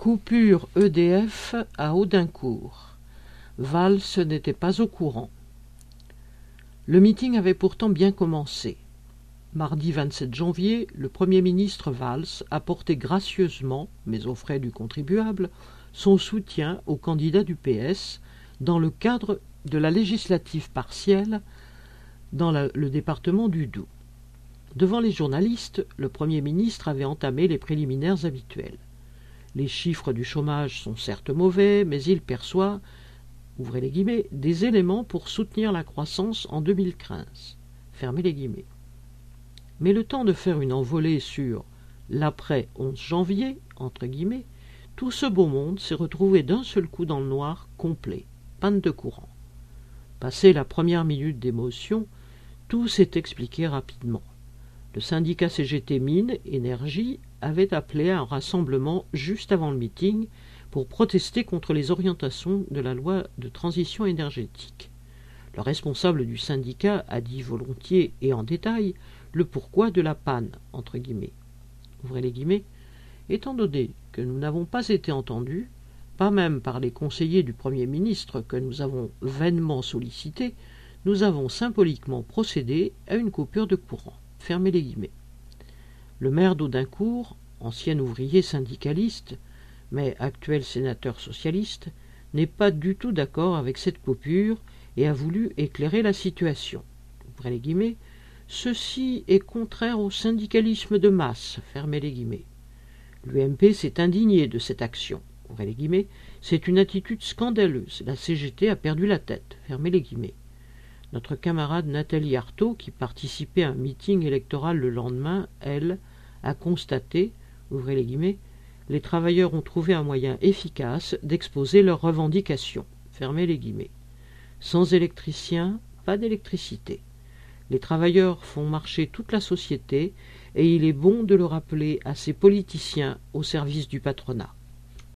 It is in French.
Coupure EDF à Audincourt. Valls n'était pas au courant. Le meeting avait pourtant bien commencé. Mardi 27 janvier, le Premier ministre Valls apportait gracieusement, mais aux frais du contribuable, son soutien au candidat du PS dans le cadre de la législative partielle dans le département du Doubs. Devant les journalistes, le Premier ministre avait entamé les préliminaires habituels. Les chiffres du chômage sont certes mauvais, mais il perçoit, ouvrez les guillemets, des éléments pour soutenir la croissance en 2015. Fermez les guillemets. Mais le temps de faire une envolée sur l'après 11 janvier, entre guillemets, tout ce beau monde s'est retrouvé d'un seul coup dans le noir complet, panne de courant. Passé la première minute d'émotion, tout s'est expliqué rapidement. Le syndicat CGT Mines Énergie avait appelé à un rassemblement juste avant le meeting pour protester contre les orientations de la loi de transition énergétique. Le responsable du syndicat a dit volontiers et en détail le pourquoi de la panne, entre guillemets. Ouvrez les guillemets. Étant donné que nous n'avons pas été entendus, pas même par les conseillers du Premier ministre que nous avons vainement sollicités, nous avons symboliquement procédé à une coupure de courant. Fermez les guillemets. Le maire d'Audincourt, ancien ouvrier syndicaliste, mais actuel sénateur socialiste, n'est pas du tout d'accord avec cette coupure et a voulu éclairer la situation. Ouvrez les guillemets. Ceci est contraire au syndicalisme de masse. Fermez les guillemets. L'UMP s'est indigné de cette action. Ouvrez les guillemets. C'est une attitude scandaleuse. La CGT a perdu la tête. Fermez les guillemets. Notre camarade Nathalie Arthaud, qui participait à un meeting électoral le lendemain, elle, a constaté, ouvrez les guillemets, les travailleurs ont trouvé un moyen efficace d'exposer leurs revendications. Fermez les guillemets. Sans électricien, pas d'électricité. Les travailleurs font marcher toute la société et il est bon de le rappeler à ces politiciens au service du patronat.